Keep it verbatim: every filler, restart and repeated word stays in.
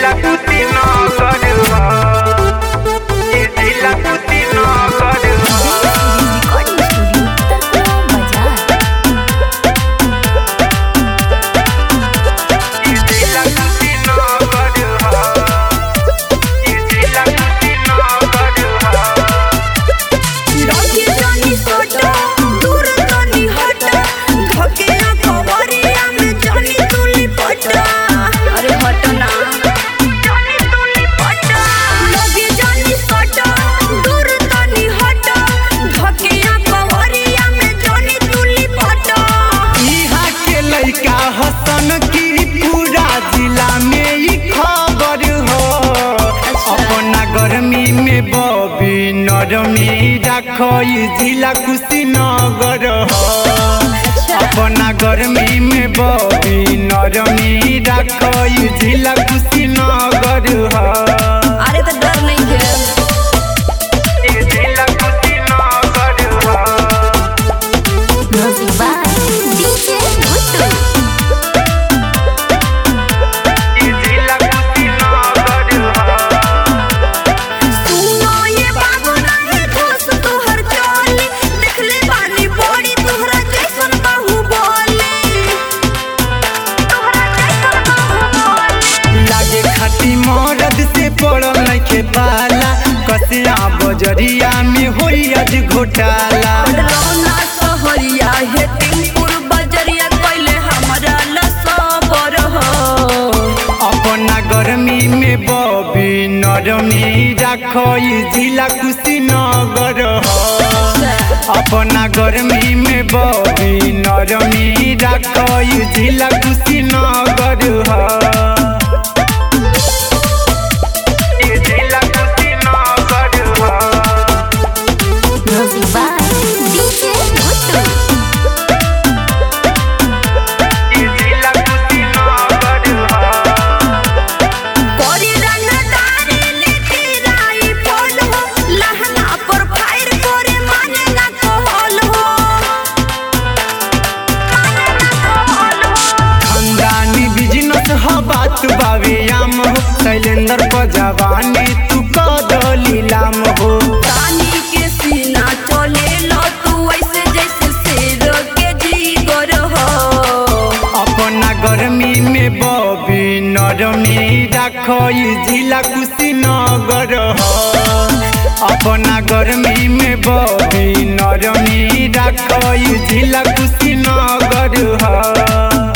जिला कुशीनगर ह ये जिला कुशीनगर ह ये जिला कुशीनगर ह ये जिला कुशीनगर ह रखी जानी सोटा दूर जानी हटा धके खबरिया में जानी तुली पटा अरे हटना जानी तुली पटा लगे जानी सोटा दूर जानी हटा धके खबरिया में जानी तुली पटा इहा के लइका हसन की पूरा जिला में ई खबर हो अपना गर्मी में बबी नरमी राखो ई जिला कुशीनगर हो अपना गर्मी में बबी नरमी राखो ई जिला कुशीनगर हो अरे तो डर नहीं है ई जिला कुशीनगर हो म्यूजिक बाय डीजे गुड्डू ई जिला कुशीनगर हो सुनो ये बाबू नाही दोस्त तोहर चली देखले बानी बड़ी तोहरा जैसन बाहुबली तोहरा जैसन बाहुबली लागे खाटी मरद से पड़ल नइखे पाला कसिया बजरिया में होई आज घोटाला रौना सहरिया हे टिंकुर बजरिया कइले हमरा लसबर हो अपना गर्मी में बबी नरमी राखो ई जिला कुशीनगर हो अपना गर्मी में बबी नरमी राखो ई जिला कुशीनगर हो ई जिला कुशीनगर हो म्यूजिक बाय डीजे गुड्डू ई जिला कुशीनगर हो कोरी रंगदारी लेके राई फोन हो लहंगा पर फायर करे माने ना कहल हो माने ना कहल हो खानदानी बिजनेस ह बात बावे आम हो शैलेंद्र पर जवानी तू कदली लाम हो तानी के सीना चले लो तू ऐसे जैसे शेर के जीगर हो अपना गर्मी में बबी नरमी राखो ई जिला कुशीनगर हो अपना गर्मी में बबी नरमी राखो ई जिला कुशीनगर हो।